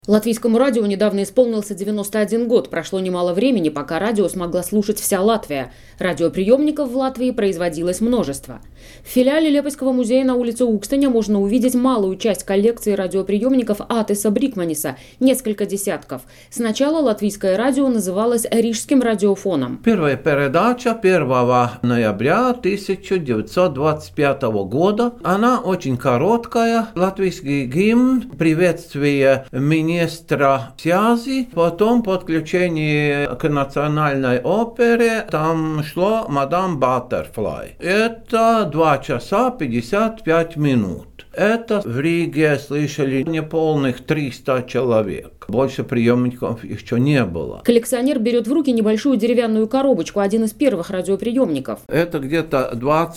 Латвийскому радио недавно исполнился 91 год. Прошло немало времени, пока радио смогла слушать вся Латвия. Радиоприемников в Латвии производилось множество. В филиале Лепойского музея на улице Укстеня можно увидеть малую часть коллекции радиоприемников Атиса Брикманиса, несколько десятков. Сначала латвийское радио называлось Рижским радиофоном. Первая передача 1 ноября 1925 года. Она очень короткая. Латвийский гимн, приветствие министра связи, потом подключение к национальной опере, там шло «Мадам Баттерфлай». Это 2 часа 55 минут. Это в Риге слышали неполных 300 человек. Больше приемников еще не было. Коллекционер берет в руки небольшую деревянную коробочку, один из первых радиоприемников. Это где-то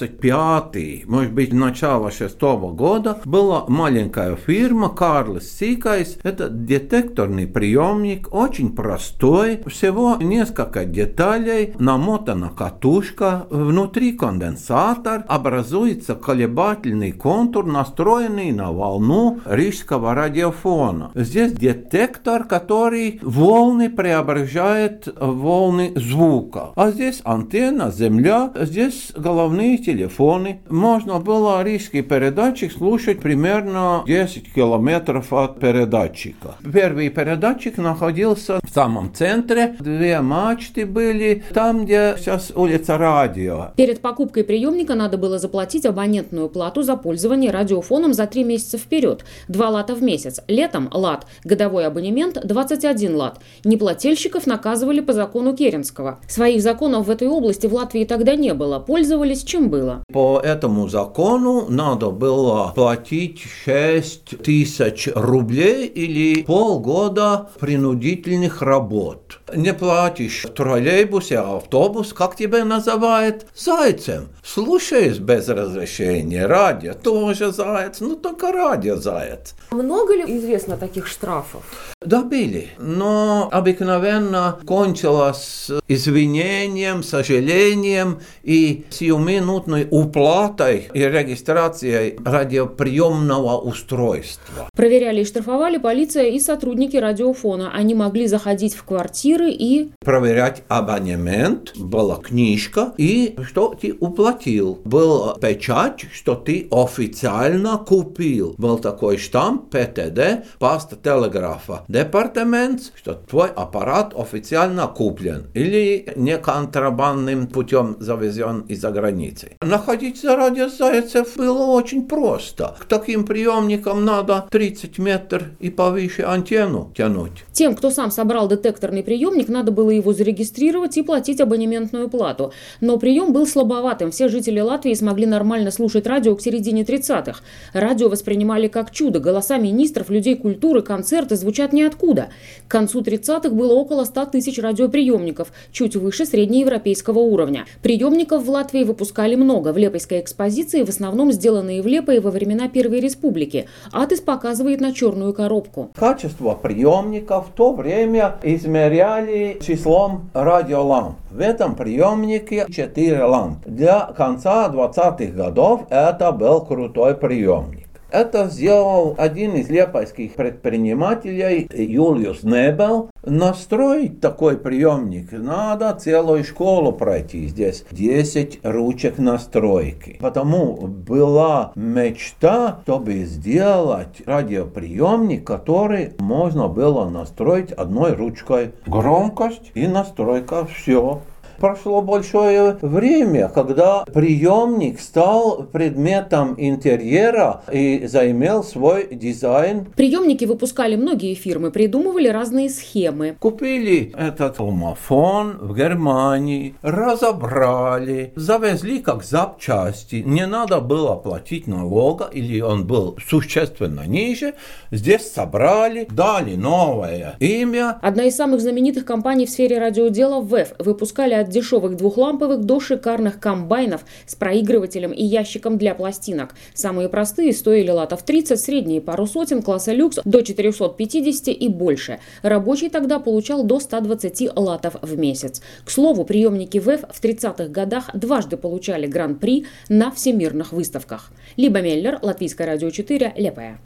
25-й, может быть, начало 6-го года. Была маленькая фирма Карлис Сикайс. Это детекторный приемник, очень простой. Всего несколько деталей. Намотана катушка, внутри конденсатор. Образуется колебательный контур, настроенный на волну рижского радиофона. Здесь детектор, который волны преображает в волны звука. А здесь антенна, земля, здесь головные телефоны. Можно было рижский передатчик слушать примерно 10 километров от передатчика. Первый передатчик находился в самом центре. 2 мачты были там, где сейчас улица Радио. Перед покупкой приемника надо было заплатить абонентную плату за пользование радиофоном за 3 месяца вперед. 2 лата в месяц. Летом лат. Годовой абонемент 21 лат. Неплательщиков наказывали по закону Керенского. Своих законов в этой области в Латвии тогда не было. Пользовались чем было. По этому закону надо было платить 6 тысяч рублей или полгода принудительных работ. Не платишь в троллейбусе, а автобус, как тебя называют? Зайцем. Слушаешь без разрешения радио, тоже заяц, только радио заяц. Много ли известно таких штрафов? Да, были, но обыкновенно кончилось извинением, сожалением и сиюминутной уплатой и регистрацией радиоприемного устройства. Проверяли и штрафовали полиция и сотрудники радиофона. Они могли заходить в квартиры и проверять абонемент, была книжка, и что ты уплатил. Был печать, что ты официально купил. Был такой штамп ПТД, поста телеграфа департамент, что твой аппарат официально куплен или не контрабандным путем завезен из-за границы. Находить радио зайцев было очень просто. К таким приемникам надо 30 метров и повыше антенну тянуть. Тем, кто сам собрал детекторный приемник, надо было его зарегистрировать и платить абонементную плату. Но прием был слабоватым. Все жители Латвии смогли нормально слушать радио к середине 30-х. Радио воспринимали как чудо. Голоса министров, людей культуры, концерты звучат ниоткуда. К концу 30-х было около 100 тысяч радиоприемников, чуть выше среднеевропейского уровня. Приемников в Латвии выпускали много. В Лепойской экспозиции в основном сделанные в Лепое во времена Первой Республики. Атис показывает на черную коробку. Качество приемников в то время измеряли числом радиоламп. В этом приемнике 4 лампы. Для конца 20-х годов это был крутой приемник. Это сделал один из лепойских предпринимателей, Юлиус Небел. Настроить такой приемник надо целую школу пройти. Здесь 10 ручек настройки. Потому была мечта, чтобы сделать радиоприемник, который можно было настроить одной ручкой. Громкость и настройка, все. Прошло большое время, когда приемник стал предметом интерьера и заимел свой дизайн. Приемники выпускали многие фирмы, придумывали разные схемы. Купили этот домофон в Германии, разобрали, завезли как запчасти. Не надо было платить налога, или он был существенно ниже. Здесь собрали, дали новое имя. Одна из самых знаменитых компаний в сфере радиодела ВЭФ выпускали от дешевых двухламповых до шикарных комбайнов с проигрывателем и ящиком для пластинок. Самые простые стоили латов 30, средние пару сотен, класса люкс до 450 и больше. Рабочий тогда получал до 120 латов в месяц. К слову, приемники ВЭФ в 30-х годах дважды получали гран-при на всемирных выставках. Либа Меллер, Латвийское радио 4, Лепое.